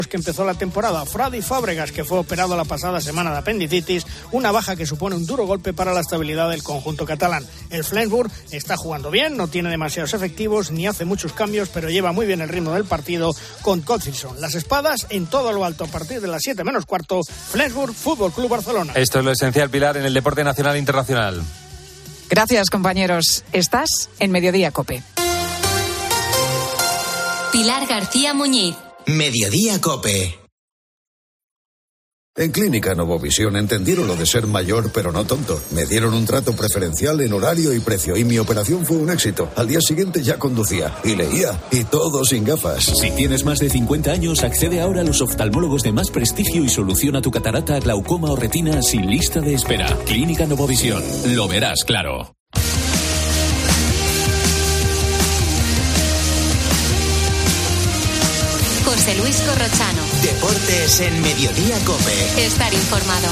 que empezó la temporada. Freddy Fábregas, que fue operado la pasada semana de apendicitis, una baja que supone un duro golpe para la estabilidad del conjunto catalán. El Flensburg está jugando bien, no tiene demasiados efectivos ni hace muchos cambios, pero lleva muy bien el ritmo del partido con Gottfriedson. Las espadas en todo lo alto a partir de las 7 menos cuarto. Flensburg, Fútbol Club Barcelona. Esto es lo esencial, Pilar, en el deporte nacional e internacional. Gracias, compañeros. Estás en Mediodía COPE. Pilar García Muñiz. Mediodía COPE. En Clínica Novovisión entendieron lo de ser mayor pero no tonto. Me dieron un trato preferencial en horario y precio y mi operación fue un éxito. Al día siguiente ya conducía y leía y todo sin gafas. Si tienes más de 50 años, accede ahora a los oftalmólogos de más prestigio y soluciona tu catarata, glaucoma o retina sin lista de espera. Clínica Novovisión. Lo verás claro. José Luis Corrochano. Deportes en Mediodía COPE. Estar informado.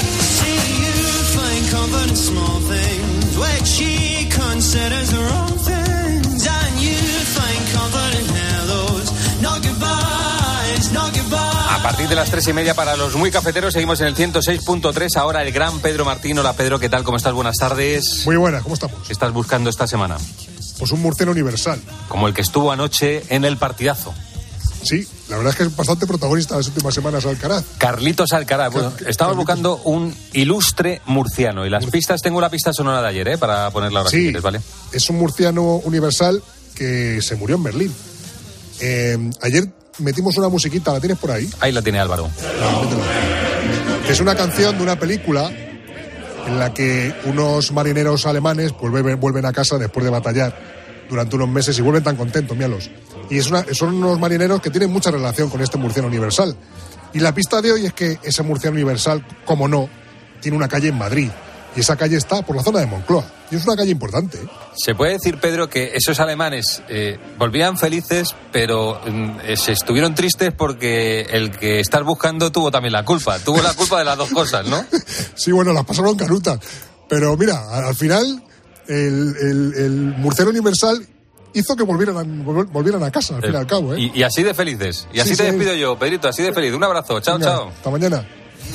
A partir de las 3:30 para los muy cafeteros seguimos en el 106.3. Ahora el gran Pedro Martín. Hola Pedro, ¿qué tal? ¿Cómo estás? Buenas tardes. Muy buenas, ¿cómo estamos? ¿Qué estás buscando esta semana? Pues un murciano universal. Como el que estuvo anoche en el partidazo. Sí, la verdad es que es bastante protagonista las últimas semanas Alcaraz. Carlitos Alcaraz. Bueno, estamos buscando un ilustre murciano. Y las pistas, tengo la pista sonora de ayer, para ponerla ahora si quieres, ¿vale? Es un murciano universal que se murió en Berlín. Ayer metimos una musiquita, ¿la tienes por ahí? Ahí la tiene Álvaro. Es una canción de una película en la que unos marineros alemanes pues vuelven a casa después de batallar durante unos meses y vuelven tan contentos, míralos. Y son unos marineros que tienen mucha relación con este murciano universal. Y la pista de hoy es que ese murciano universal, como no, tiene una calle en Madrid. Y esa calle está por la zona de Moncloa. Y es una calle importante, ¿eh? Se puede decir, Pedro, que esos alemanes volvían felices, pero se estuvieron tristes porque el que estás buscando tuvo también la culpa. Tuvo la culpa de las dos cosas, ¿no? Sí, bueno, las pasaron canutas. Pero mira, al final, el murciano universal hizo que volvieran a casa, al fin y al cabo, ¿eh? Y así de felices. Y así te despido yo, Pedrito, así de feliz. Un abrazo. Chao, venga, chao. Hasta mañana.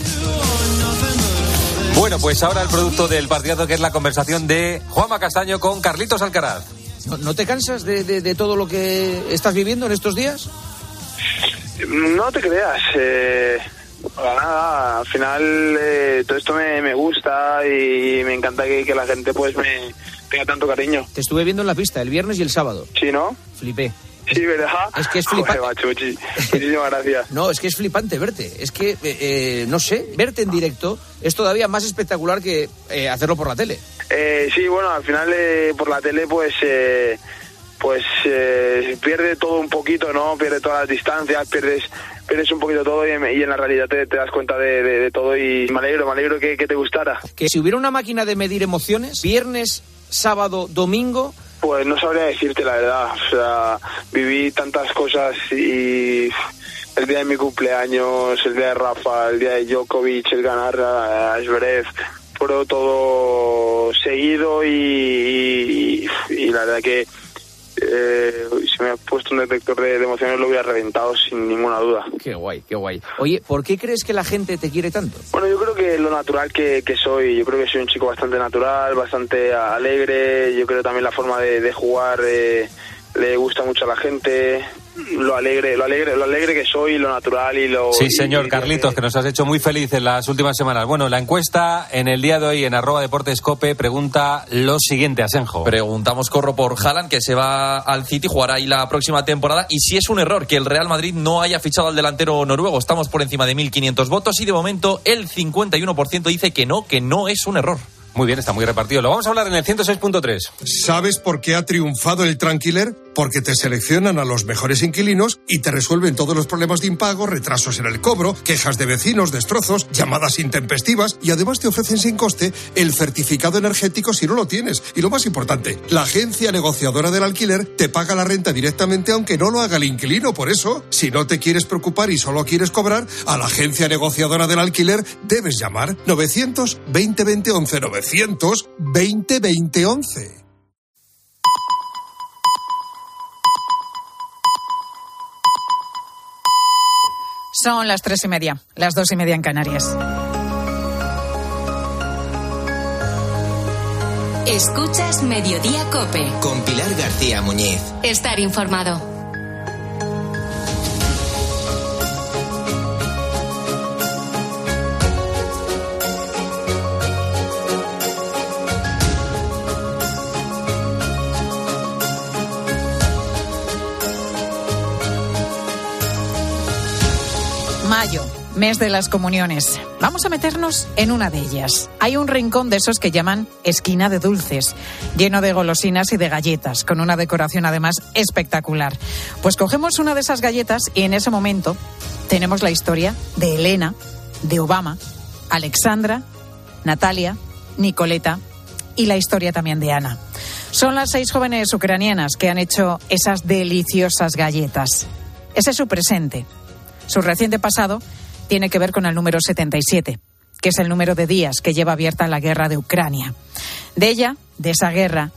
Bueno, pues ahora el producto del partidazo, que es la conversación de Juanma Castaño con Carlitos Alcaraz. ¿No te cansas de todo lo que estás viviendo en estos días? No te creas. Para nada. Al final todo esto me gusta y me encanta que la gente pues me tenga tanto cariño. Te estuve viendo en la pista el viernes y el sábado. Sí, ¿no? Flipé. Sí, ¿verdad? Es que es flipante. Joder, macho, muchísimas gracias. No, es que es flipante verte. Es que, no sé, verte en directo es todavía más espectacular que hacerlo por la tele. Sí, bueno, al final por la tele pues pierde todo un poquito, ¿no? Pierde todas las distancias, pierdes un poquito todo y en la realidad te das cuenta de todo y me alegro que te gustara. Que si hubiera una máquina de medir emociones, viernes, sábado, domingo... Pues no sabría decirte la verdad, o sea, viví tantas cosas y el día de mi cumpleaños, el día de Rafa, el día de Djokovic, el ganar a Zverev, fueron todo seguido y la verdad que si me ha puesto un detector de emociones lo hubiera reventado sin ninguna duda. Qué guay, qué guay. Oye, ¿por qué crees que la gente te quiere tanto? Bueno, yo creo que lo natural que soy, yo creo que soy un chico bastante natural, bastante alegre, yo creo también la forma de jugar le gusta mucho a la gente, lo alegre que soy, lo natural y lo... Sí, señor Carlitos, que nos has hecho muy feliz en las últimas semanas. Bueno, la encuesta en el día de hoy en @deportescope pregunta lo siguiente, Asenjo. Preguntamos, Corro, por Haaland, que se va al City, jugará ahí la próxima temporada, y si es un error que el Real Madrid no haya fichado al delantero noruego. Estamos por encima de 1.500 votos y de momento el 51% dice que no es un error. Muy bien, está muy repartido. Lo vamos a hablar en el 106.3. ¿Sabes por qué ha triunfado el Tranquiler? Porque te seleccionan a los mejores inquilinos y te resuelven todos los problemas de impago, retrasos en el cobro, quejas de vecinos, destrozos, llamadas intempestivas y además te ofrecen sin coste el certificado energético si no lo tienes. Y lo más importante, la agencia negociadora del alquiler te paga la renta directamente aunque no lo haga el inquilino. Por eso, si no te quieres preocupar y solo quieres cobrar, a la agencia negociadora del alquiler debes llamar 900-2020-11, 900-2020-11. Son las 3:30, las 2:30 en Canarias. Escuchas Mediodía COPE. Con Pilar García Muñiz. Estar informado. Mayo, mes de las comuniones. Vamos a meternos en una de ellas. Hay un rincón de esos que llaman esquina de dulces, lleno de golosinas y de galletas, con una decoración además espectacular. Pues cogemos una de esas galletas y en ese momento tenemos la historia de Elena, de Obama, Alexandra, Natalia, Nicoleta y la historia también de Ana. Son las 6 jóvenes ucranianas que han hecho esas deliciosas galletas. Ese es su presente. Su reciente pasado tiene que ver con el número 77, que es el número de días que lleva abierta la guerra de Ucrania. De ella, de esa guerra,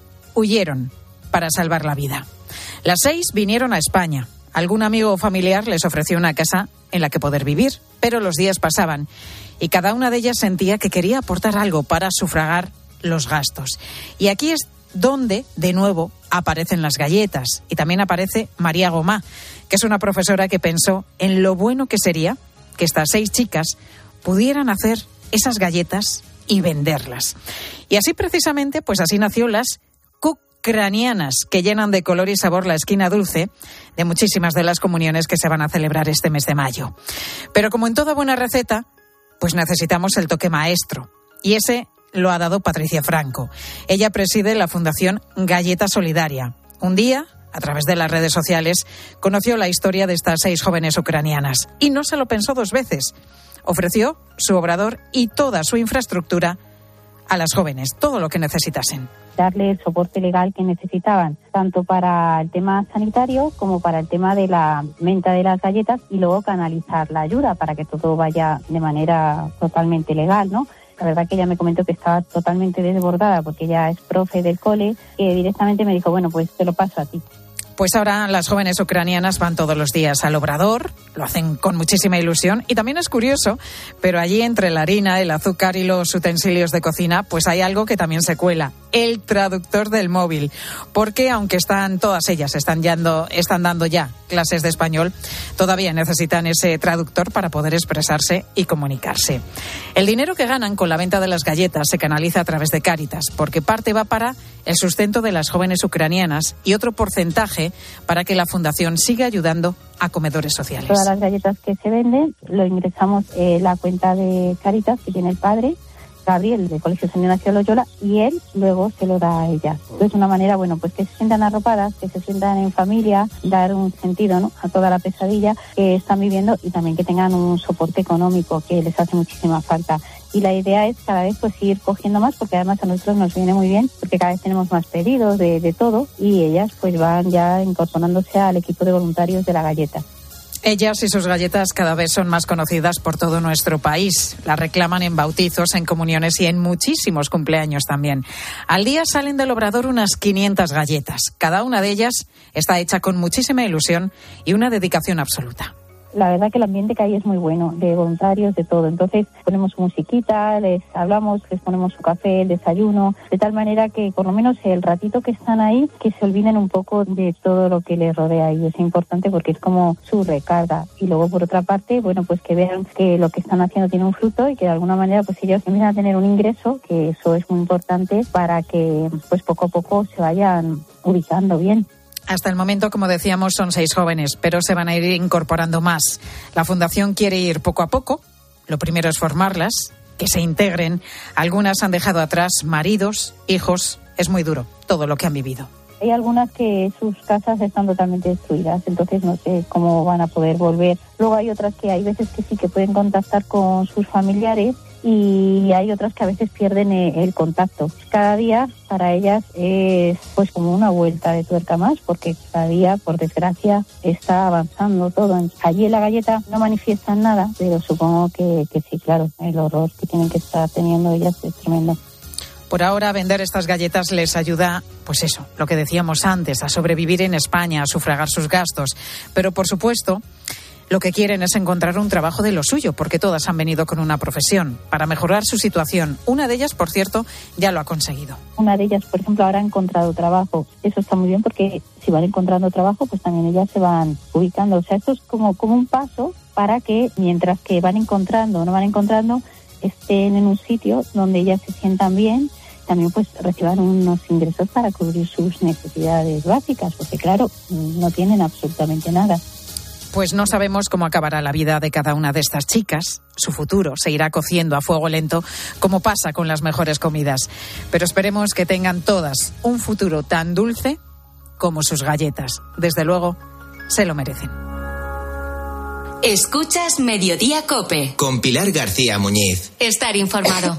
huyeron para salvar la vida. Las 6 vinieron a España. Algún amigo o familiar les ofreció una casa en la que poder vivir, pero los días pasaban y cada una de ellas sentía que quería aportar algo para sufragar los gastos. Y aquí es donde, de nuevo, aparecen las galletas. Y también aparece María Gomá, que es una profesora que pensó en lo bueno que sería que estas 6 chicas pudieran hacer esas galletas y venderlas. Y así precisamente, pues así nació las Cucranianas, que llenan de color y sabor la esquina dulce de muchísimas de las comuniones que se van a celebrar este mes de mayo. Pero como en toda buena receta, pues necesitamos el toque maestro. Y ese lo ha dado Patricia Franco. Ella preside la Fundación Galleta Solidaria. Un día, a través de las redes sociales, conoció la historia de estas 6 jóvenes ucranianas y no se lo pensó 2 veces. Ofreció su obrador y toda su infraestructura a las jóvenes, todo lo que necesitasen. Darle el soporte legal que necesitaban, tanto para el tema sanitario como para el tema de la venta de las galletas y luego canalizar la ayuda para que todo vaya de manera totalmente legal, ¿no? La verdad que ella me comentó que estaba totalmente desbordada porque ella es profe del cole, que directamente me dijo, bueno, pues te lo paso a ti. Pues ahora las jóvenes ucranianas van todos los días al obrador, lo hacen con muchísima ilusión y también es curioso, pero allí entre la harina, el azúcar y los utensilios de cocina, pues hay algo que también se cuela, el traductor del móvil, porque aunque todas ellas están dando ya clases de español, todavía necesitan ese traductor para poder expresarse y comunicarse. El dinero que ganan con la venta de las galletas se canaliza a través de Cáritas, porque parte va para el sustento de las jóvenes ucranianas y otro porcentaje para que la Fundación siga ayudando a comedores sociales. Todas las galletas que se venden lo ingresamos en la cuenta de Cáritas que tiene el padre, Gabriel, del Colegio San Ignacio Loyola, y él luego se lo da a ella. Es una manera, bueno, pues que se sientan arropadas, que se sientan en familia, dar un sentido, ¿no?, a toda la pesadilla que están viviendo y también que tengan un soporte económico que les hace muchísima falta. Y la idea es cada vez pues ir cogiendo más, porque además a nosotros nos viene muy bien, porque cada vez tenemos más pedidos de todo y ellas pues van ya incorporándose al equipo de voluntarios de la galleta. Ellas y sus galletas cada vez son más conocidas por todo nuestro país. Las reclaman en bautizos, en comuniones y en muchísimos cumpleaños también. Al día salen del obrador unas 500 galletas. Cada una de ellas está hecha con muchísima ilusión y una dedicación absoluta. La verdad que el ambiente que hay es muy bueno, de voluntarios, de todo. Entonces ponemos su musiquita, les hablamos, les ponemos su café, el desayuno, de tal manera que por lo menos el ratito que están ahí, que se olviden un poco de todo lo que les rodea. Y es importante porque es como su recarga. Y luego por otra parte, bueno, pues que vean que lo que están haciendo tiene un fruto y que de alguna manera pues ellos empiezan a tener un ingreso, que eso es muy importante para que pues poco a poco se vayan ubicando bien. Hasta el momento, como decíamos, son 6 jóvenes, pero se van a ir incorporando más. La Fundación quiere ir poco a poco. Lo primero es formarlas, que se integren. Algunas han dejado atrás maridos, hijos. Es muy duro todo lo que han vivido. Hay algunas que sus casas están totalmente destruidas, entonces no sé cómo van a poder volver. Luego hay otras que hay veces que sí que pueden contactar con sus familiares y hay otras que a veces pierden el contacto. Cada día para ellas es pues como una vuelta de tuerca más, porque cada día, por desgracia, está avanzando todo. Allí en la galleta no manifiestan nada, pero supongo que sí, claro, el horror que tienen que estar teniendo ellas es tremendo. Por ahora, vender estas galletas les ayuda, pues eso, lo que decíamos antes, a sobrevivir en España, a sufragar sus gastos. Pero, por supuesto, Lo que quieren es encontrar un trabajo de lo suyo, porque todas han venido con una profesión, para mejorar su situación. Una de ellas, por cierto, ya lo ha conseguido. Una de ellas, por ejemplo, ahora ha encontrado trabajo. Eso está muy bien porque si van encontrando trabajo, pues también ellas se van ubicando. O sea, esto es como un paso para que, mientras que van encontrando o no van encontrando, estén en un sitio donde ellas se sientan bien, también pues reciban unos ingresos para cubrir sus necesidades básicas, porque claro, no tienen absolutamente nada. Pues no sabemos cómo acabará la vida de cada una de estas chicas. Su futuro se irá cociendo a fuego lento, como pasa con las mejores comidas. Pero esperemos que tengan todas un futuro tan dulce como sus galletas. Desde luego, se lo merecen. Escuchas Mediodía COPE. Con Pilar García Muñiz. Estar informado.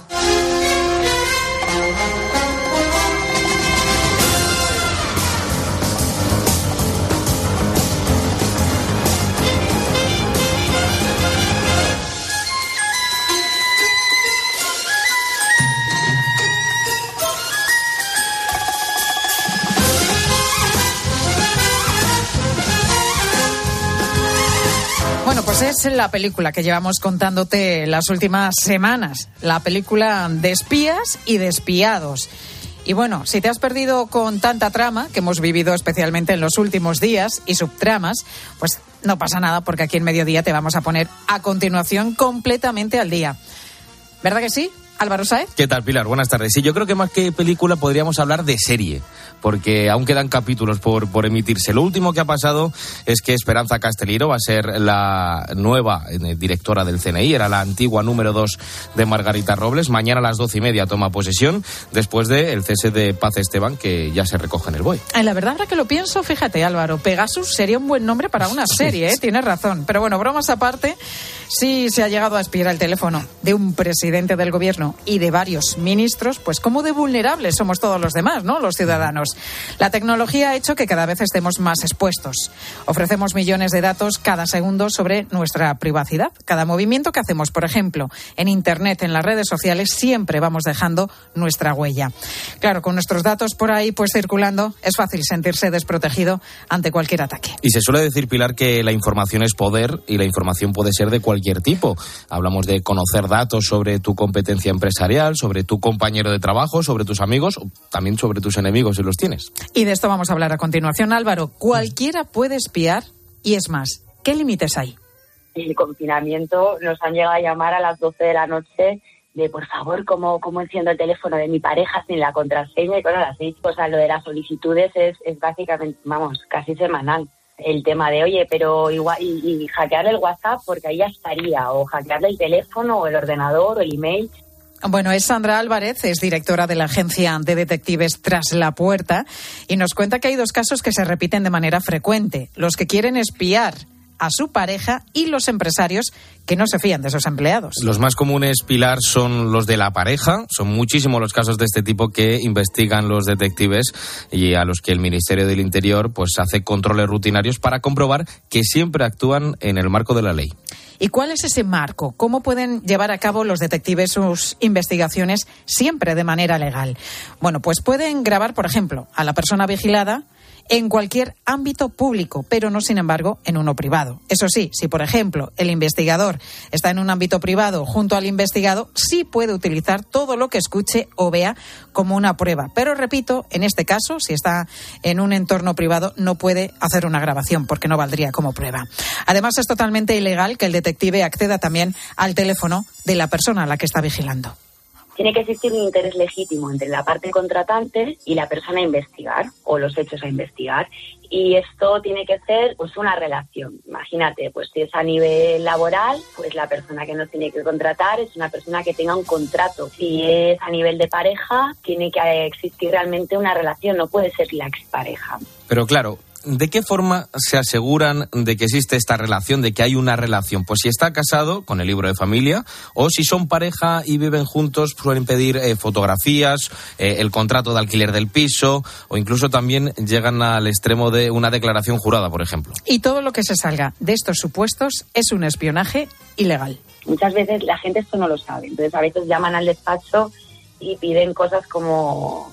Bueno, pues es la película que llevamos contándote las últimas semanas, la película de espías y de espiados. Y bueno, si te has perdido con tanta trama que hemos vivido especialmente en los últimos días y subtramas, pues no pasa nada porque aquí en Mediodía te vamos a poner a continuación completamente al día. ¿Verdad que sí? Álvaro Sáez. ¿Qué tal, Pilar? Buenas tardes. Sí, yo creo que más que película podríamos hablar de serie, porque aún quedan capítulos por emitirse. Lo último que ha pasado es que Esperanza Castelliro va a ser la nueva directora del CNI, era la antigua número 2 de Margarita Robles. Mañana a las 12:30 toma posesión, después del cese de Paz Esteban, que ya se recoge en el BOE. La verdad, ahora que lo pienso, fíjate, Álvaro, Pegasus sería un buen nombre para una serie, ¿eh? Tienes razón. Pero bueno, bromas aparte, sí se ha llegado a espiar el teléfono de un presidente del gobierno y de varios ministros, pues cómo de vulnerables somos todos los demás, ¿no? Los ciudadanos. La tecnología ha hecho que cada vez estemos más expuestos. Ofrecemos millones de datos cada segundo sobre nuestra privacidad. Cada movimiento que hacemos, por ejemplo, en Internet, en las redes sociales, siempre vamos dejando nuestra huella. Claro, con nuestros datos por ahí pues circulando, es fácil sentirse desprotegido ante cualquier ataque. Y se suele decir, Pilar, que la información es poder y la información puede ser de cualquier tipo. Hablamos de conocer datos sobre tu competencia empresarial, sobre tu compañero de trabajo, sobre tus amigos, también sobre tus enemigos si los tienes. Y de esto vamos a hablar a continuación, Álvaro. Cualquiera puede espiar y es más, ¿qué límites hay? El confinamiento nos han llegado a llamar a las 12 de la noche de por favor, ¿cómo enciendo el teléfono de mi pareja sin la contraseña y cosas así? O sea, lo de las solicitudes es básicamente, casi semanal. El tema de, oye, pero igual, y hackearle el WhatsApp porque ahí ya estaría, o hackearle el teléfono o el ordenador o el email. Bueno, es Sandra Álvarez, es directora de la agencia de detectives Tras la Puerta, y nos cuenta que hay dos casos que se repiten de manera frecuente: los que quieren espiar a su pareja y los empresarios que no se fían de sus empleados. Los más comunes, Pilar, son los de la pareja. Son muchísimos los casos de este tipo que investigan los detectives y a los que el Ministerio del Interior pues hace controles rutinarios para comprobar que siempre actúan en el marco de la ley. ¿Y cuál es ese marco? ¿Cómo pueden llevar a cabo los detectives sus investigaciones siempre de manera legal? Bueno, pues pueden grabar, por ejemplo, a la persona vigilada en cualquier ámbito público, pero no, sin embargo, en uno privado. Eso sí, si, por ejemplo, el investigador está en un ámbito privado junto al investigado, sí puede utilizar todo lo que escuche o vea como una prueba. Pero, repito, en este caso, si está en un entorno privado, no puede hacer una grabación porque no valdría como prueba. Además, es totalmente ilegal que el detective acceda también al teléfono de la persona a la que está vigilando. Tiene que existir un interés legítimo entre la parte contratante y la persona a investigar o los hechos a investigar. Y esto tiene que ser pues una relación. Imagínate, pues si es a nivel laboral, pues la persona que nos tiene que contratar es una persona que tenga un contrato. Si es a nivel de pareja, tiene que existir realmente una relación, no puede ser la expareja. Pero claro, ¿de qué forma se aseguran de que existe esta relación, de que hay una relación? Pues si está casado, con el libro de familia, o si son pareja y viven juntos, suelen pedir fotografías, el contrato de alquiler del piso, o incluso también llegan al extremo de una declaración jurada, por ejemplo. Y todo lo que se salga de estos supuestos es un espionaje ilegal. Muchas veces la gente esto no lo sabe, entonces a veces llaman al despacho y piden cosas como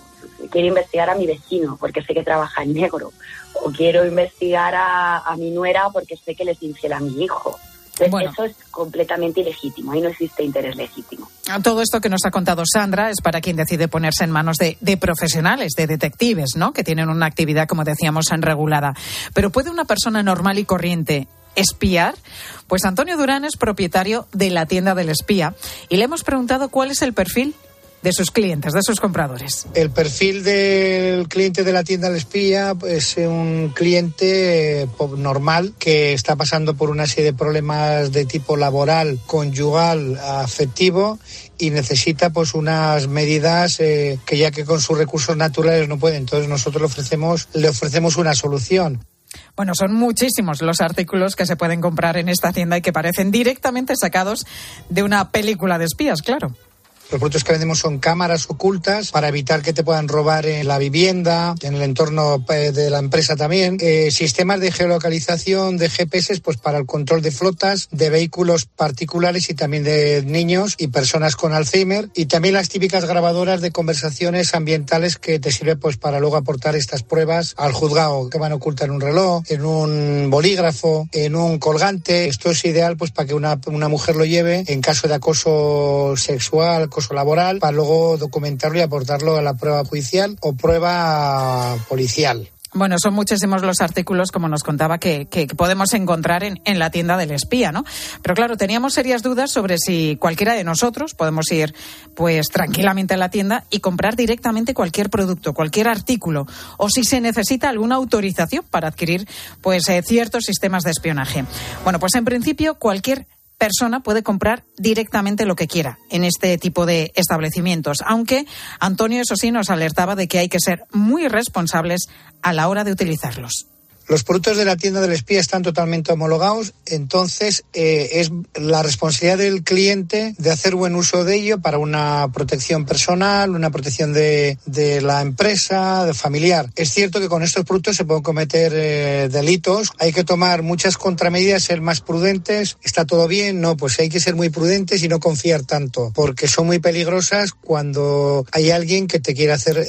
quiero investigar a mi vecino porque sé que trabaja en negro, o quiero investigar a mi nuera porque sé que le es infiel a mi hijo. Entonces, eso es completamente ilegítimo, ahí no existe interés legítimo. Todo esto que nos ha contado Sandra es para quien decide ponerse en manos de profesionales, de detectives, ¿no? Que tienen una actividad, como decíamos, regulada. Pero ¿puede una persona normal y corriente espiar? Pues Antonio Durán es propietario de la tienda del espía y le hemos preguntado cuál es el perfil de sus clientes, de sus compradores. El perfil del cliente de la tienda del espía es un cliente normal que está pasando por una serie de problemas de tipo laboral, conyugal, afectivo y necesita pues unas medidas que ya que con sus recursos naturales no puede. Entonces nosotros le ofrecemos una solución. Bueno, son muchísimos los artículos que se pueden comprar en esta tienda y que parecen directamente sacados de una película de espías, claro. Los productos que vendemos son cámaras ocultas para evitar que te puedan robar en la vivienda, en el entorno de la empresa también. Sistemas de geolocalización de GPS pues para el control de flotas, de vehículos particulares y también de niños y personas con Alzheimer. Y también las típicas grabadoras de conversaciones ambientales que te sirven pues para luego aportar estas pruebas al juzgado, que van a ocultar en un reloj, en un bolígrafo, en un colgante. Esto es ideal pues para que una mujer lo lleve en caso de acoso sexual, acoso laboral, para luego documentarlo y aportarlo a la prueba judicial o prueba policial. Bueno, son muchísimos los artículos, como nos contaba, que podemos encontrar en la tienda del espía, ¿no? Pero claro, teníamos serias dudas sobre si cualquiera de nosotros podemos ir pues tranquilamente a la tienda y comprar directamente cualquier producto, cualquier artículo, o si se necesita alguna autorización para adquirir pues ciertos sistemas de espionaje. Bueno, pues en principio cualquier persona puede comprar directamente lo que quiera en este tipo de establecimientos, aunque Antonio, eso sí, nos alertaba de que hay que ser muy responsables a la hora de utilizarlos. Los productos de la tienda del espía están totalmente homologados, entonces es la responsabilidad del cliente de hacer buen uso de ello para una protección personal, una protección de la empresa, de familiar. Es cierto que con estos productos se pueden cometer delitos, hay que tomar muchas contramedidas, ser más prudentes. ¿Está todo bien? No, pues hay que ser muy prudentes y no confiar tanto, porque son muy peligrosas cuando hay alguien que te quiere hacer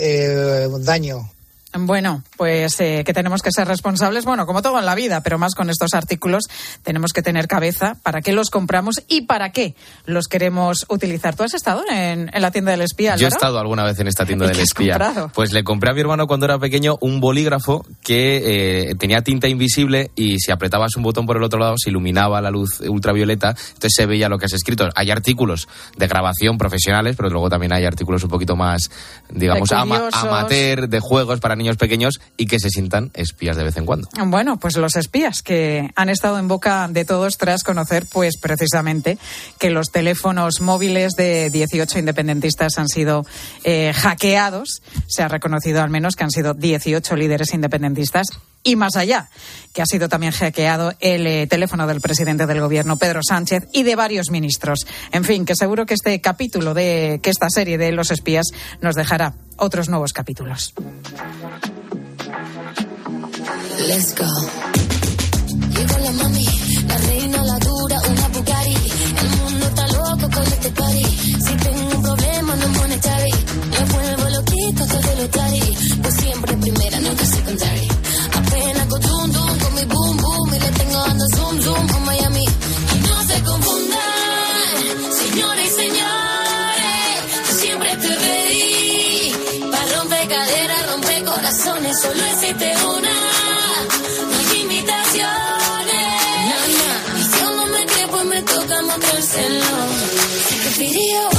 daño. Bueno, pues que tenemos que ser responsables, bueno, como todo en la vida, pero más con estos artículos tenemos que tener cabeza para qué los compramos y para qué los queremos utilizar. ¿Tú has estado en la tienda del espía, Álvaro? Yo he estado alguna vez en esta tienda del espía. Comprado? Pues le compré a mi hermano cuando era pequeño un bolígrafo que tenía tinta invisible y si apretabas un botón por el otro lado se iluminaba la luz ultravioleta, entonces se veía lo que has escrito. Hay artículos de grabación profesionales, pero luego también hay artículos un poquito más, digamos, amateur, de juegos para niños pequeños y que se sientan espías de vez en cuando. Bueno, pues los espías que han estado en boca de todos tras conocer, pues precisamente, que los teléfonos móviles de 18 independentistas han sido hackeados. Se ha reconocido al menos que han sido 18 líderes independentistas. Y más allá, que ha sido también hackeado el teléfono del presidente del gobierno, Pedro Sánchez, y de varios ministros. En fin, que seguro que este capítulo que esta serie de los espías nos dejará otros nuevos capítulos. Let's go. Llegó la mami, la reina, la dura, una Bugatti. El mundo está loco con este party. Si tengo un problema no monetary, me vuelvo loquito todo lo tari. Pues siempre primera, nunca secondary. Apenas con dum dum, con mi boom boom y le tengo dando zoom zoom a Miami. Y no se confundan, señores y señores, yo siempre te ready. Pa' romper caderas, romper corazones, solo existe una. No hay imitaciones. Y si aún no me cree, pues me toca mostrárselo. Si te pidió,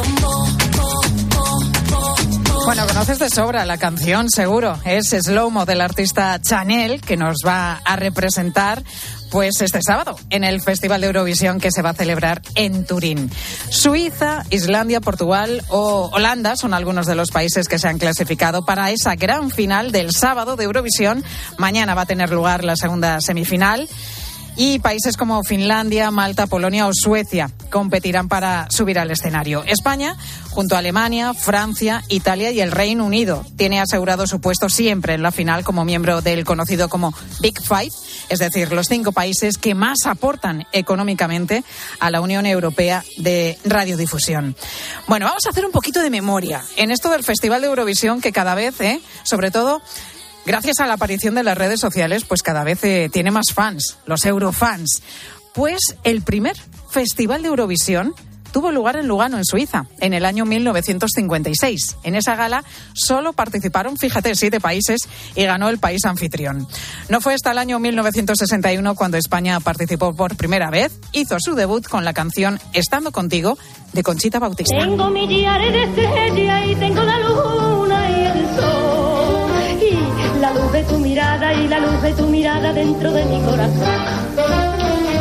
Bueno, conoces de sobra la canción, seguro. Es Slow-Mo del artista Chanel, que nos va a representar pues este sábado en el Festival de Eurovisión que se va a celebrar en Turín. Suiza, Islandia, Portugal o Holanda son algunos de los países que se han clasificado para esa gran final del sábado de Eurovisión. Mañana va a tener lugar la segunda semifinal. Y países como Finlandia, Malta, Polonia o Suecia competirán para subir al escenario. España, junto a Alemania, Francia, Italia y el Reino Unido, tiene asegurado su puesto siempre en la final como miembro del conocido como Big Five, es decir, los 5 países que más aportan económicamente a la Unión Europea de Radiodifusión. Bueno, vamos a hacer un poquito de memoria en esto del Festival de Eurovisión, que cada vez, sobre todo gracias a la aparición de las redes sociales, pues cada vez tiene más fans, los eurofans. Pues el primer Festival de Eurovisión tuvo lugar en Lugano, en Suiza, en el año 1956. En esa gala solo participaron, fíjate, 7 países y ganó el país anfitrión. No fue hasta el año 1961 cuando España participó por primera vez. Hizo su debut con la canción Estando Contigo, de Conchita Bautista. Tengo mi diario de estrella y tengo la luna y el sol. Y la luz de tu mirada y la luz de tu mirada dentro de mi corazón.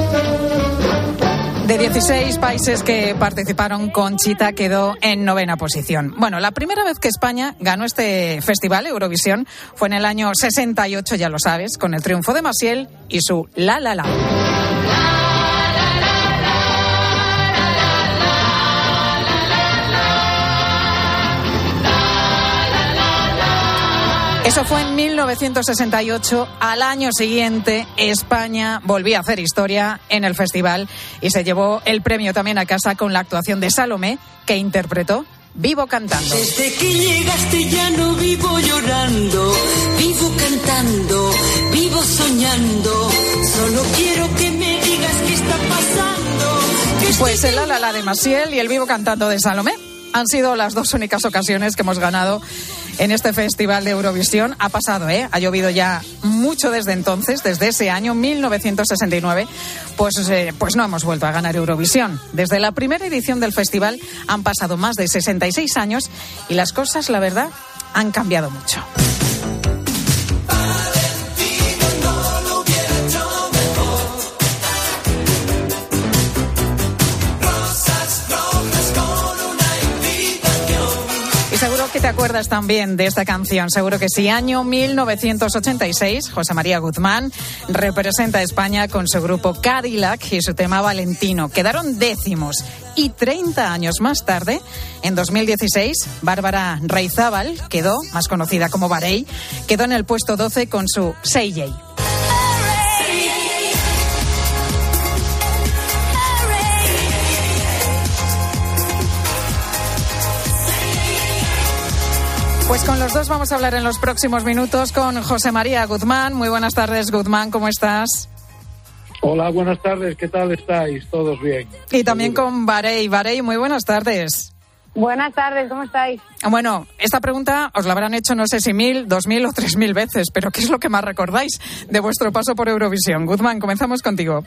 De 16 países que participaron, Conchita quedó en 9ª posición. Bueno, la primera vez que España ganó este festival, Eurovisión, fue en el año 68, ya lo sabes, con el triunfo de Maciel y su La La La. Eso fue en 1968. Al año siguiente, España volvía a hacer historia en el festival y se llevó el premio también a casa con la actuación de Salomé, que interpretó Vivo Cantando. Desde que llegaste ya no vivo llorando, vivo cantando, vivo soñando. Solo quiero que me digas qué está pasando. Pues el La La La de Maciel y el Vivo Cantando de Salomé han sido las 2 únicas ocasiones que hemos ganado en este Festival de Eurovisión. Ha pasado, ha llovido ya mucho desde entonces, desde ese año 1969, pues no hemos vuelto a ganar Eurovisión. Desde la primera edición del festival han pasado más de 66 años y las cosas, la verdad, han cambiado mucho. Seguro que te acuerdas también de esta canción, seguro que sí. Año 1986, José María Guzmán representa a España con su grupo Cadillac y su tema Valentino. Quedaron 10º y 30 años más tarde, en 2016, Bárbara Reizábal quedó, más conocida como Barey, quedó en el puesto 12 con su Say Yay. Pues con los dos vamos a hablar en los próximos minutos con José María Guzmán. Muy buenas tardes, Guzmán, ¿cómo estás? Hola, buenas tardes, ¿qué tal estáis? ¿Todos bien? Y también con Barey. Barey, muy buenas tardes. Buenas tardes, ¿cómo estáis? Bueno, esta pregunta os la habrán hecho no sé si 1.000, 2.000 o 3.000 veces, pero ¿qué es lo que más recordáis de vuestro paso por Eurovisión? Guzmán, comenzamos contigo.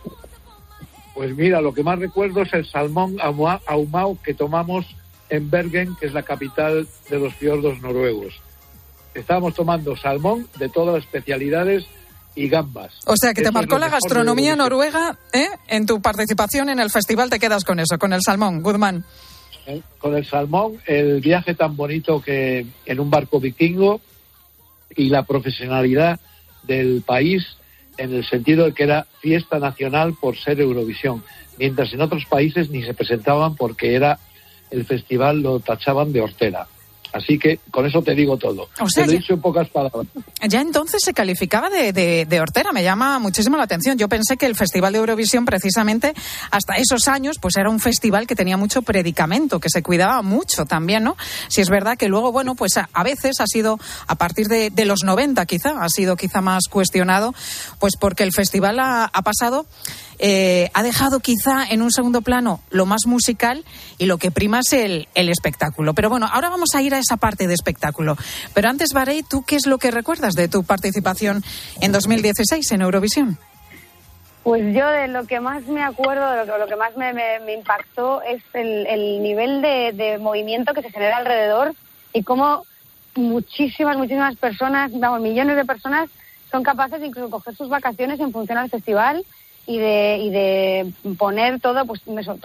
Pues mira, lo que más recuerdo es el salmón ahumado que tomamos en Bergen, que es la capital de los fiordos noruegos. Estábamos tomando salmón de todas las especialidades y gambas. O sea, que te marcó la gastronomía noruega, en tu participación en el festival, te quedas con eso, con el salmón, Guzmán. Con el salmón, el viaje tan bonito que en un barco vikingo y la profesionalidad del país en el sentido de que era fiesta nacional por ser Eurovisión, mientras en otros países ni se presentaban porque era el festival, lo tachaban de hortera. Así que con eso te digo todo. O sea, te lo he dicho en pocas palabras. Ya entonces se calificaba de hortera. Me llama muchísimo la atención. Yo pensé que el Festival de Eurovisión, precisamente, hasta esos años, pues era un festival que tenía mucho predicamento, que se cuidaba mucho también, ¿no? Si es verdad que luego, bueno, pues a veces ha sido, a partir de los 90 quizá, ha sido quizá más cuestionado, pues porque el festival ha pasado... ha dejado quizá en un segundo plano lo más musical y lo que prima es el espectáculo. Pero bueno, ahora vamos a ir a esa parte de espectáculo. Pero antes, Barey, ¿tú qué es lo que recuerdas de tu participación en 2016 en Eurovisión? Pues yo de lo que más me acuerdo, lo que más me impactó es el nivel de movimiento que se genera alrededor y cómo muchísimas personas, millones de personas son capaces de incluso coger sus vacaciones en función al festival y de poner todo, pues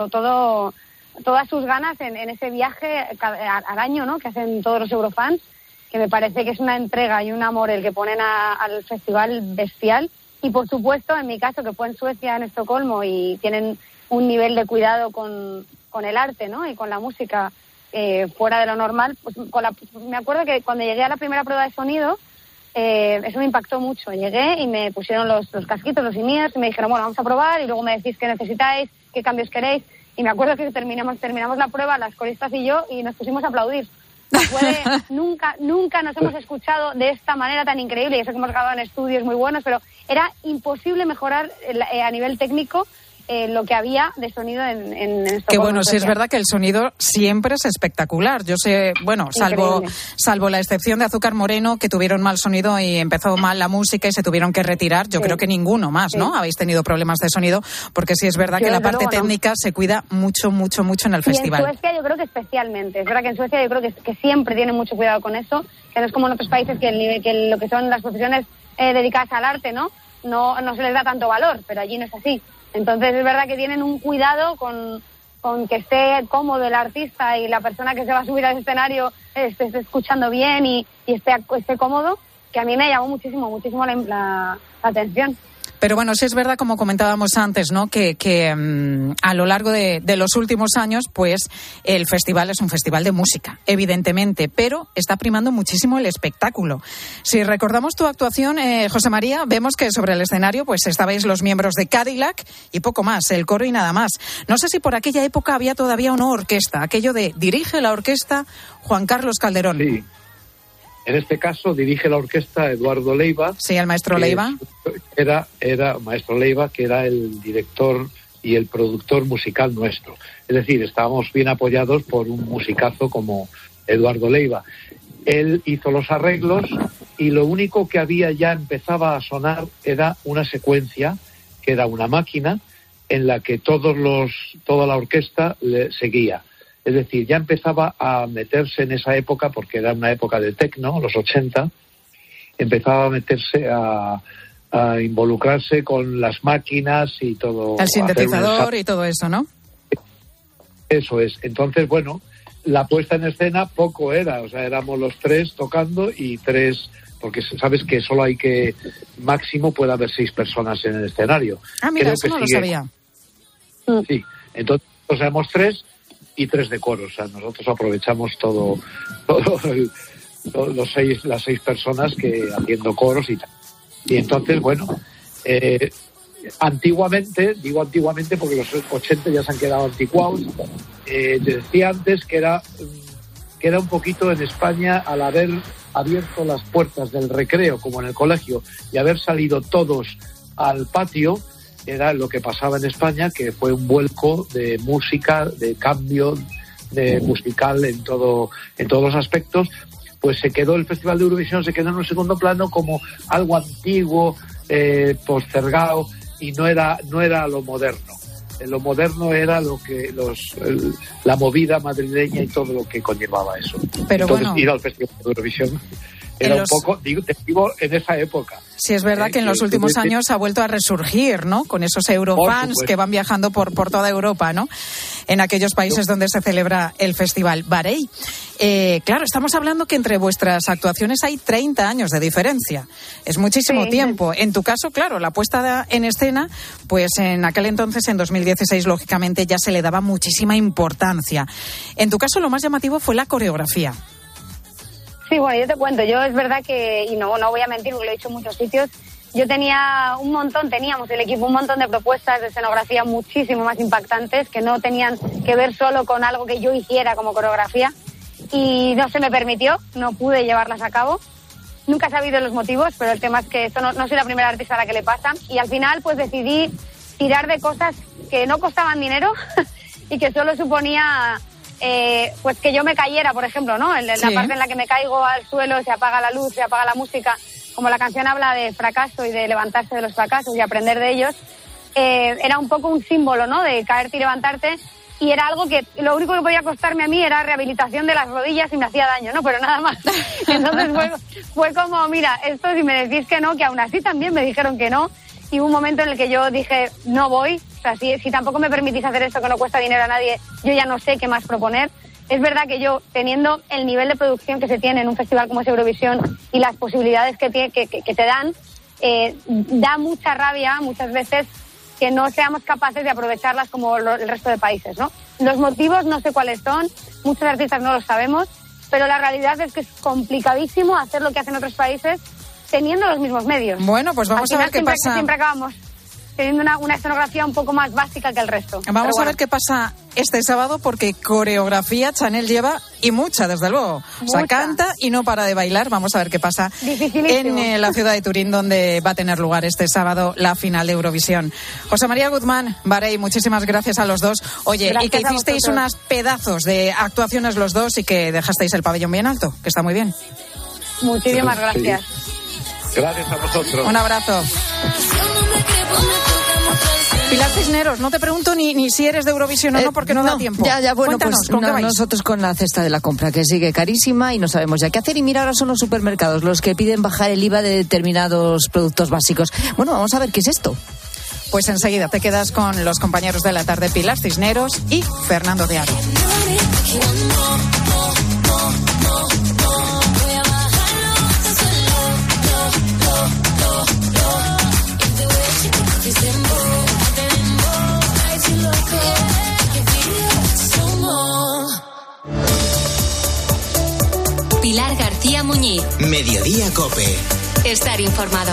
todas sus ganas en ese viaje al año, ¿no? Que hacen todos los eurofans, que me parece que es una entrega y un amor el que ponen al festival bestial Y por supuesto, en mi caso, que fue en Suecia, en Estocolmo, y tienen un nivel de cuidado con el arte, ¿no? Y con la música fuera de lo normal. Pues me acuerdo que cuando llegué a la primera prueba de sonido, eso me impactó mucho. Llegué y me pusieron los casquitos, los in-ears, y me dijeron, bueno, vamos a probar, y luego me decís qué necesitáis, qué cambios queréis. Y me acuerdo que terminamos la prueba, las coristas y yo, y nos pusimos a aplaudir. Nunca nos hemos escuchado de esta manera tan increíble. Y eso que hemos grabado en estudios muy buenos, pero era imposible mejorar a nivel técnico lo que había de sonido en Estocolmo. Que bueno, sí es verdad que el sonido siempre es espectacular. Yo sé, bueno, salvo la excepción de Azúcar Moreno, que tuvieron mal sonido y empezó mal la música y se tuvieron que retirar. Yo creo que ninguno más, ¿no? Habéis tenido problemas de sonido, porque sí es verdad que la parte técnica se cuida mucho en el festival. En Suecia yo creo que especialmente. Es verdad que en Suecia yo creo que siempre tienen mucho cuidado con eso, que no es como en otros países que lo que son las profesiones dedicadas al arte, ¿no? No se les da tanto valor, pero allí no es así. Entonces es verdad que tienen un cuidado con que esté cómodo el artista y la persona que se va a subir al escenario esté escuchando bien y esté cómodo, que a mí me llamó muchísimo la atención. Pero bueno, sí es verdad, como comentábamos antes, ¿no? Que a lo largo de los últimos años, pues el festival es un festival de música, evidentemente, pero está primando muchísimo el espectáculo. Si recordamos tu actuación, José María, vemos que sobre el escenario pues estabais los miembros de Cadillac y poco más, el coro y nada más. No sé si por aquella época había todavía una orquesta, aquello de dirige la orquesta Juan Carlos Calderón. Sí. En este caso dirige la orquesta Eduardo Leiva. Sí, el maestro Leiva. Era maestro Leiva, que era el director y el productor musical nuestro. Es decir, estábamos bien apoyados por un musicazo como Eduardo Leiva. Él hizo los arreglos y lo único que ya empezaba a sonar era una secuencia, que era una máquina en la que toda la orquesta le seguía. Es decir, ya empezaba a meterse en esa época, porque era una época de techno, los 80, empezaba a meterse a involucrarse con las máquinas y todo. El sintetizador y todo eso, ¿no? Eso es. Entonces, bueno, la puesta en escena poco era, o sea, éramos los tres tocando y tres, porque sabes que solo máximo puede haber 6 personas en el escenario. Ah, mira, eso no lo sabía. Sí, entonces éramos 3 y 3 de coro, o sea, nosotros aprovechamos las 6 personas que haciendo coros y tal. Y entonces, bueno, antiguamente, digo antiguamente porque los 80 ya se han quedado anticuados, te decía antes que era un poquito en España, al haber abierto las puertas del recreo, como en el colegio, y haber salido todos al patio, era lo que pasaba en España, que fue un vuelco de música, de cambio de musical en todos los aspectos. Pues el Festival de Eurovisión se quedó en un segundo plano como algo antiguo, postergado, y no era lo moderno. Lo moderno era la movida madrileña y todo lo que conllevaba eso. Pero entonces, bueno, ir al Festival de Eurovisión era un poco, te digo, en esa época. Sí, es verdad que en los últimos años ha vuelto a resurgir, ¿no? Con esos eurofans que van viajando por toda Europa, ¿no? En aquellos países donde se celebra el festival. Varey, claro, estamos hablando que entre vuestras actuaciones hay 30 años de diferencia. Es muchísimo tiempo. En tu caso, claro, la puesta en escena, pues en aquel entonces, en 2016, lógicamente ya se le daba muchísima importancia. En tu caso, lo más llamativo fue la coreografía. Sí, bueno, yo te cuento, yo es verdad que, y no voy a mentir porque lo he dicho en muchos sitios, teníamos el equipo un montón de propuestas de escenografía muchísimo más impactantes que no tenían que ver solo con algo que yo hiciera como coreografía, y no se me permitió, no pude llevarlas a cabo. Nunca he sabido los motivos, pero el tema es que esto no soy la primera artista a la que le pasa, y al final pues decidí tirar de cosas que no costaban dinero y que solo suponía pues que yo me cayera, por ejemplo, ¿no? La parte en la que me caigo al suelo, se apaga la luz, se apaga la música, como la canción habla de fracaso y de levantarse de los fracasos y aprender de ellos, era un poco un símbolo, ¿no? De caerte y levantarte, y era algo que lo único que podía costarme a mí era rehabilitación de las rodillas y me hacía daño, ¿no? Pero nada más. Entonces fue como, mira, esto si me decís que no, que aún así también me dijeron que no, y hubo un momento en el que yo dije, no voy, o sea, si tampoco me permitís hacer esto que no cuesta dinero a nadie, yo ya no sé qué más proponer. Es verdad que yo, teniendo el nivel de producción que se tiene en un festival como es Eurovisión y las posibilidades que te dan, da mucha rabia muchas veces que no seamos capaces de aprovecharlas como el resto de países, ¿no? Los motivos no sé cuáles son, muchos artistas no los sabemos, pero la realidad es que es complicadísimo hacer lo que hacen otros países teniendo los mismos medios. Bueno, pues vamos a ver qué pasa. Siempre acabamos teniendo una escenografía un poco más básica que el resto. Vamos a ver qué pasa este sábado, porque coreografía Chanel lleva, y mucha, desde luego. O sea, canta y no para de bailar. Vamos a ver qué pasa en la ciudad de Turín, donde va a tener lugar este sábado la final de Eurovisión. José María Guzmán, Barey, muchísimas gracias a los dos. Oye, gracias, y que hicisteis unos pedazos de actuaciones los dos y que dejasteis el pabellón bien alto, que está muy bien. Muchísimas gracias. Gracias a vosotros. Un abrazo. Pilar Cisneros, no te pregunto ni si eres de Eurovisión o no, porque no da tiempo. Ya, bueno, cuéntanos, pues ¿con qué vais? Nosotros con la cesta de la compra, que sigue carísima y no sabemos ya qué hacer. Y mira, ahora son los supermercados los que piden bajar el IVA de determinados productos básicos. Bueno, vamos a ver qué es esto. Pues enseguida te quedas con los compañeros de la tarde, Pilar Cisneros y Fernando de Aro. Pilar García Muñiz. Mediodía Cope. Estar informado.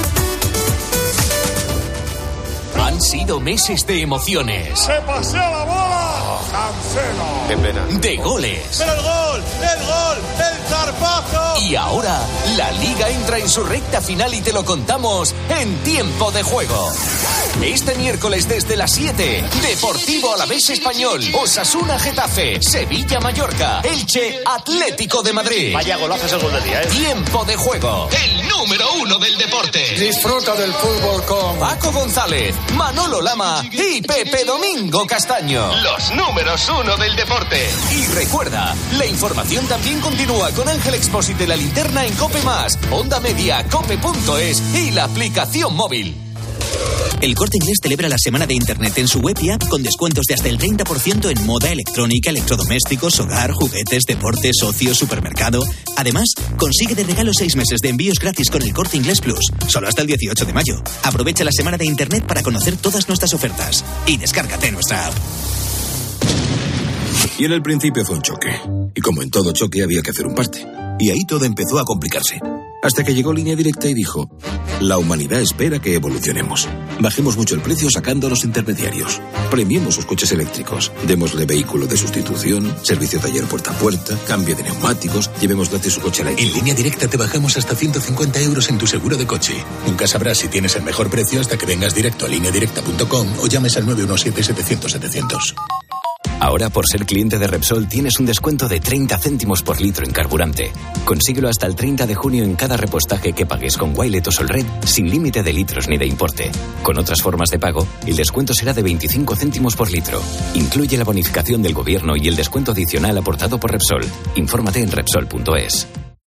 Han sido meses de emociones. ¡Se pasea la bola! ¡Cancelo! ¡Qué pena! De goles. ¡Pero el gol! ¡El zarpazo! Y ahora, la Liga entra en su recta final y te lo contamos en Tiempo de Juego. Este miércoles desde las 7, Deportivo Alavés Español, Osasuna Getafe, Sevilla Mallorca, Elche Atlético de Madrid. Vaya golazo es el gol del día, ¿eh? Tiempo de Juego, el número 1 del deporte. Disfruta del fútbol con Paco González, Manolo Lama y Pepe Domingo Castaño. Los números 1 del deporte. Y recuerda, la información también continúa con Ángel Expósito y La Linterna en COPE+, Onda Media, cope.es y la aplicación móvil. El Corte Inglés celebra la semana de Internet en su web y app con descuentos de hasta el 30% en moda, electrónica, electrodomésticos, hogar, juguetes, deportes, ocio, supermercado. Además, consigue de regalo 6 meses de envíos gratis con el Corte Inglés Plus, solo hasta el 18 de mayo. Aprovecha la semana de Internet para conocer todas nuestras ofertas y descárgate nuestra app. Y en el principio fue un choque. Y como en todo choque había que hacer un parte. Y ahí todo empezó a complicarse. Hasta que llegó Línea Directa y dijo: la humanidad espera que evolucionemos. Bajemos mucho el precio sacando a los intermediarios. Premiemos sus coches eléctricos. Démosle vehículo de sustitución, servicio taller puerta a puerta, cambio de neumáticos, llevemos gratis su coche eléctrico. En Línea Directa te bajamos hasta 150 euros en tu seguro de coche. Nunca sabrás si tienes el mejor precio hasta que vengas directo a lineadirecta.com o llames al 917-700-700. Ahora, por ser cliente de Repsol, tienes un descuento de 30 céntimos por litro en carburante. Consíguelo hasta el 30 de junio en cada repostaje que pagues con Wilet o Solred, sin límite de litros ni de importe. Con otras formas de pago, el descuento será de 25 céntimos por litro. Incluye la bonificación del gobierno y el descuento adicional aportado por Repsol. Infórmate en Repsol.es.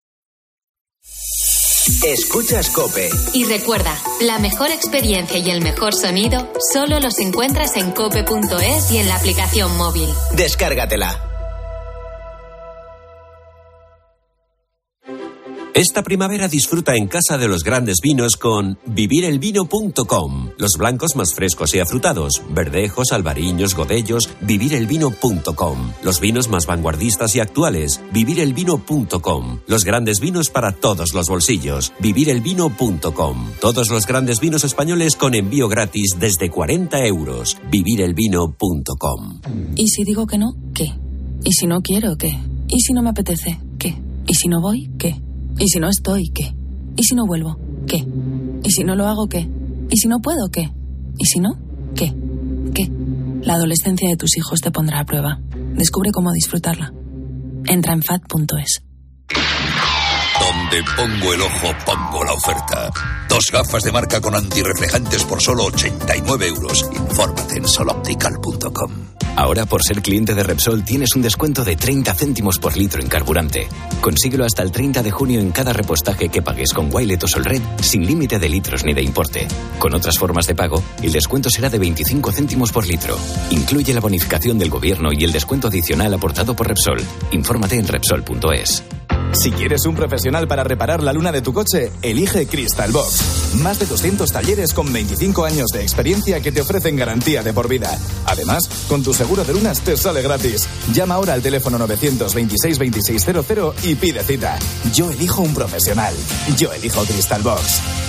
Escuchas COPE. Y recuerda, la mejor experiencia y el mejor sonido solo los encuentras en cope.es y en la aplicación móvil. Descárgatela. Esta primavera disfruta en casa de los grandes vinos con vivirelvino.com. Los blancos más frescos y afrutados, verdejos, albariños, godellos, vivirelvino.com. Los vinos más vanguardistas y actuales, vivirelvino.com. Los grandes vinos para todos los bolsillos, vivirelvino.com. Todos los grandes vinos españoles con envío gratis desde 40 euros, vivirelvino.com. ¿Y si digo que no? ¿Qué? ¿Y si no quiero? ¿Qué? ¿Y si no me apetece? ¿Qué? ¿Y si no voy? ¿Qué? ¿Y si no estoy? ¿Qué? ¿Y si no vuelvo? ¿Qué? ¿Y si no lo hago? ¿Qué? ¿Y si no puedo? ¿Qué? ¿Y si no? ¿Qué? ¿Qué? La adolescencia de tus hijos te pondrá a prueba. Descubre cómo disfrutarla. Entra en FAD.es. Donde pongo el ojo, pongo la oferta. 2 gafas de marca con antirreflejantes por solo 89 euros. Infórmate en soloptical.com. Ahora, por ser cliente de Repsol, tienes un descuento de 30 céntimos por litro en carburante. Consíguelo hasta el 30 de junio en cada repostaje que pagues con Wilet o Solred, sin límite de litros ni de importe. Con otras formas de pago, el descuento será de 25 céntimos por litro. Incluye la bonificación del gobierno y el descuento adicional aportado por Repsol. Infórmate en Repsol.es. Si quieres un profesional para reparar la luna de tu coche, elige Crystal Box. Más de 200 talleres con 25 años de experiencia que te ofrecen garantía de por vida. Además, con tu seguro de lunas te sale gratis. Llama ahora al teléfono 926 2600 y pide cita. Yo elijo un profesional. Yo elijo Crystal Box.